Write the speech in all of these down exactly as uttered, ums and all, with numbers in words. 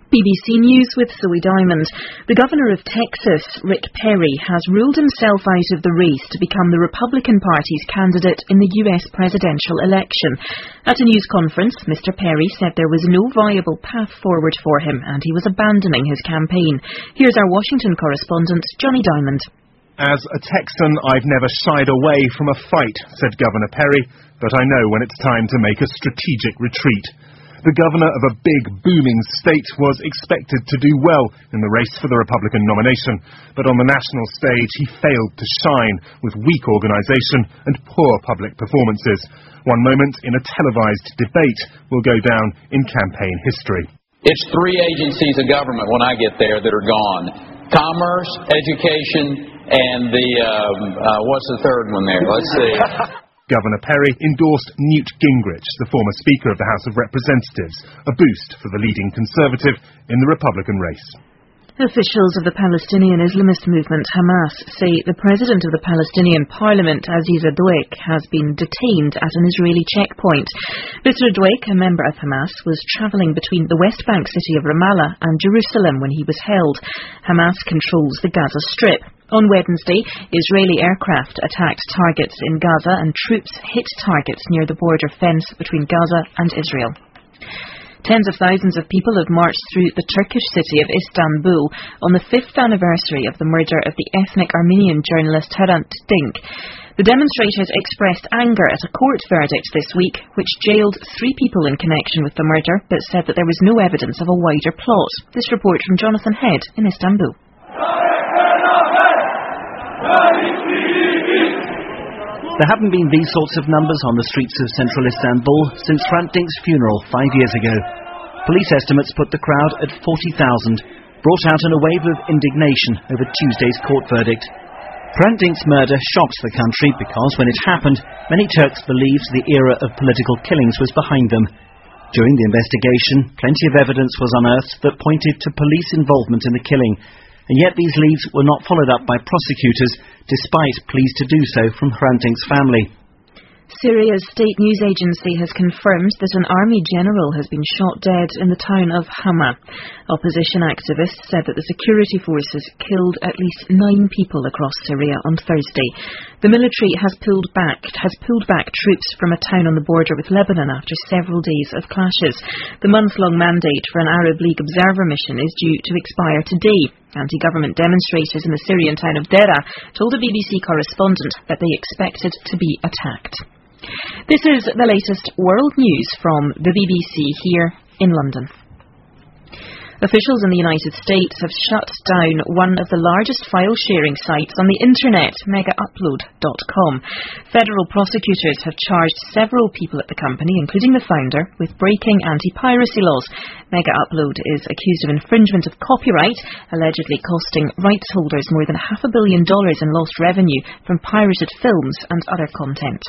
B B C News with Zoe Diamond. The Governor of Texas, Rick Perry, has ruled himself out of the race to become the Republican Party's candidate in the U S presidential election. At a news conference, Mister Perry said there was no viable path forward for him and he was abandoning his campaign. Here's our Washington correspondent, Johnny Diamond. As a Texan, I've never shied away from a fight, said Governor Perry, but I know when it's time to make a strategic retreat. The governor of a big, booming state was expected to do well in the race for the Republican nomination, but on the national stage he failed to shine with weak organisation and poor public performances. One moment in a televised debate will go down in campaign history. It's three agencies of government when I get there that are gone. Commerce, education, and the, um, uh, what's the third one there? Let's see. Governor Perry endorsed Newt Gingrich, the former Speaker of the House of Representatives, a boost for the leading Conservative in the Republican race. Officials of the Palestinian Islamist movement Hamas say the president of the Palestinian Parliament, Aziz Adwek, has been detained at an Israeli checkpoint. Mister Adwek, a member of Hamas, was travelling between the West Bank city of Ramallah and Jerusalem when he was held. Hamas controls the Gaza Strip. On Wednesday, Israeli aircraft attacked targets in Gaza and troops hit targets near the border fence between Gaza and Israel. Tens of thousands of people have marched through the Turkish city of Istanbul on the fifth anniversary of the murder of the ethnic Armenian journalist Hrant Dink. The demonstrators expressed anger at a court verdict this week which jailed three people in connection with the murder but said that there was no evidence of a wider plot. This report from Jonathan Head in Istanbul. There haven't been these sorts of numbers on the streets of central Istanbul since Hrant Dink's funeral five years ago. Police estimates put the crowd at forty thousand, brought out in a wave of indignation over Tuesday's court verdict. Hrant Dink's murder shocked the country because when it happened, many Turks believed the era of political killings was behind them. During the investigation, plenty of evidence was unearthed that pointed to police involvement in the killing. And yet these leads were not followed up by prosecutors, despite pleas to do so from Hrant Dink's family. Syria's state news agency has confirmed that an army general has been shot dead in the town of Hama. Opposition activists said that the security forces killed at least nine people across Syria on Thursday. The military has pulled back has pulled back troops from a town on the border with Lebanon after several days of clashes. The month-long mandate for an Arab League observer mission is due to expire today. Anti-government demonstrators in the Syrian town of Deraa told a B B C correspondent that they expected to be attacked. This is the latest world news from the B B C here in London. Officials in the United States have shut down one of the largest file-sharing sites on the internet, mega upload dot com. Federal prosecutors have charged several people at the company, including the founder, with breaking anti-piracy laws. MegaUpload is accused of infringement of copyright, allegedly costing rights holders more than half a billion dollars in lost revenue from pirated films and other content.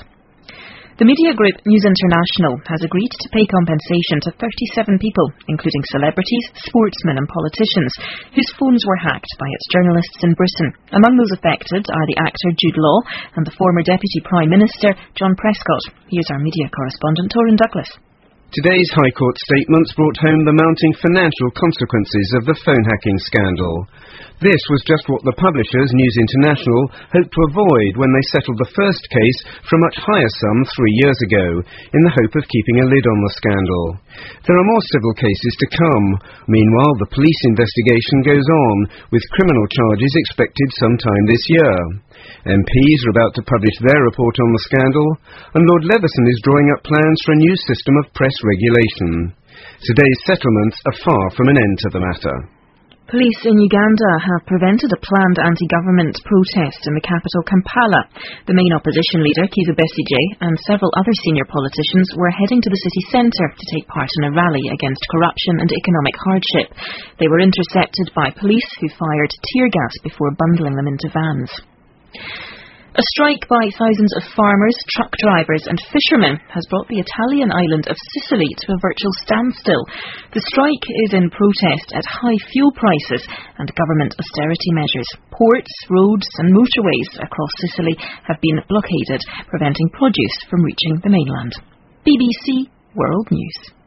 The media group News International has agreed to pay compensation to thirty-seven people, including celebrities, sportsmen and politicians, whose phones were hacked by its journalists in Britain. Among those affected are the actor Jude Law and the former Deputy Prime Minister John Prescott. Here's our media correspondent Torin Douglas. Today's High Court statements brought home the mounting financial consequences of the phone hacking scandal. This was just what the publishers, News International, hoped to avoid when they settled the first case for a much higher sum three years ago, in the hope of keeping a lid on the scandal. There are more civil cases to come. Meanwhile, the police investigation goes on, with criminal charges expected sometime this year. M Ps are about to publish their report on the scandal, and Lord Leveson is drawing up plans for a new system of press regulation. Today's settlements are far from an end to the matter. Police in Uganda have prevented a planned anti-government protest in the capital Kampala. The main opposition leader, Kizza Besigye, and several other senior politicians were heading to the city centre to take part in a rally against corruption and economic hardship. They were intercepted by police who fired tear gas before bundling them into vans. A strike by thousands of farmers, truck drivers and fishermen has brought the Italian island of Sicily to a virtual standstill. The strike is in protest at high fuel prices and government austerity measures. Ports, roads and motorways across Sicily have been blockaded, preventing produce from reaching the mainland. B B C World News.